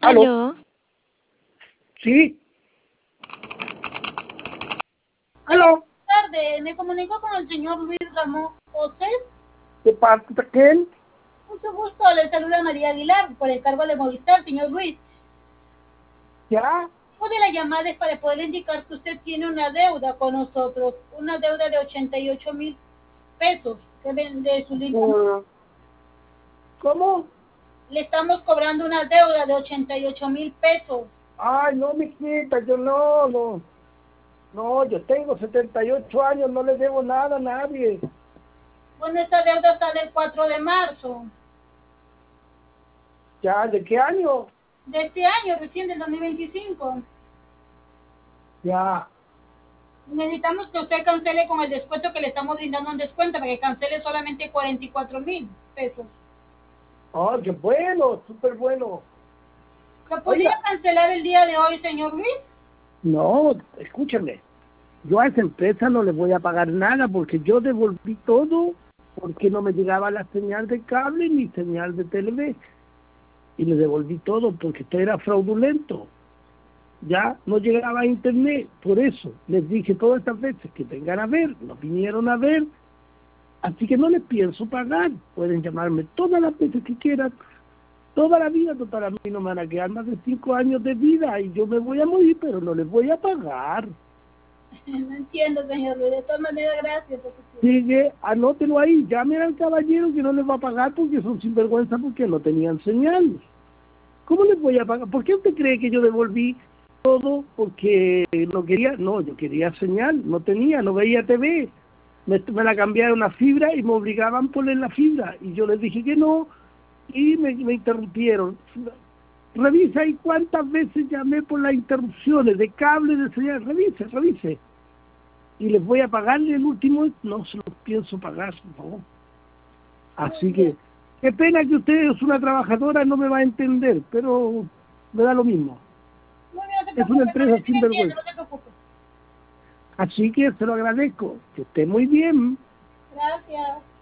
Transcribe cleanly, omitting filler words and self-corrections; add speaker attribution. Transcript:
Speaker 1: ¿Aló?
Speaker 2: ¿Aló?
Speaker 1: Sí. ¿Aló?
Speaker 3: Tarde, me comunico con el señor Luis Ramón José.
Speaker 1: ¿De parte de quién?
Speaker 3: Mucho gusto, le saluda María Aguilar por el cargo de Movistar, señor Luis.
Speaker 1: ¿Ya?
Speaker 3: De la llamada es para poder indicar que usted tiene una deuda con nosotros, una deuda de 88,000 pesos que vende su línea.
Speaker 1: ¿Cómo?
Speaker 3: Le estamos cobrando una deuda de 88,000 pesos.
Speaker 1: Ay, no, mijita, yo no. No, yo tengo 78 años, no le debo nada a nadie.
Speaker 3: Bueno, esta deuda sale el 4 de marzo
Speaker 1: ¿Ya? ¿De qué año?
Speaker 3: de este año, recién del 2025.
Speaker 1: Ya.
Speaker 3: Necesitamos que usted cancele con el descuento que le estamos brindando un descuento, para que cancele solamente 44,000 pesos.
Speaker 1: Oh, qué bueno, súper bueno.
Speaker 3: ¿Lo podría
Speaker 1: Oiga,
Speaker 3: cancelar el día de hoy, señor Luis?
Speaker 1: no, escúchame. Yo a esa empresa no le voy a pagar nada porque yo devolví todo porque no me llegaba la señal de cable ni señal de TV. Y le devolví todo porque esto era fraudulento. Ya no llegaba a internet, por eso les dije todas estas veces que vengan a ver, no vinieron a ver, así que no les pienso pagar, pueden llamarme todas las veces que quieran, toda la vida, total, a mí no me van a quedar más de 5 años de vida y yo me voy a morir, pero no les voy a pagar.
Speaker 3: No entiendo, señor Luis, de todas maneras, gracias.
Speaker 1: Sigue, anótelo ahí, llamen al caballero que no les va a pagar porque son sinvergüenza porque no tenían señal. ¿Cómo les voy a pagar? ¿Por qué usted cree que yo devolví todo porque no quería? No, yo quería señal, no tenía, no veía TV. Me la cambiaron a fibra y me obligaban a poner la fibra. Y yo les dije que no y me interrumpieron. Revisa ahí cuántas veces llamé por las interrupciones de cable, de señal. Revise. Y les voy a pagarle el último, no se los pienso pagar, por favor. Así que, qué pena que usted es una trabajadora, no me va a entender, pero me da lo mismo.
Speaker 3: Muy bien, no se
Speaker 1: Es
Speaker 3: preocupe,
Speaker 1: una empresa
Speaker 3: no
Speaker 1: sin
Speaker 3: entiendo,
Speaker 1: vergüenza.
Speaker 3: no se preocupe.
Speaker 1: Así que se lo agradezco. Que esté muy bien.
Speaker 3: Gracias.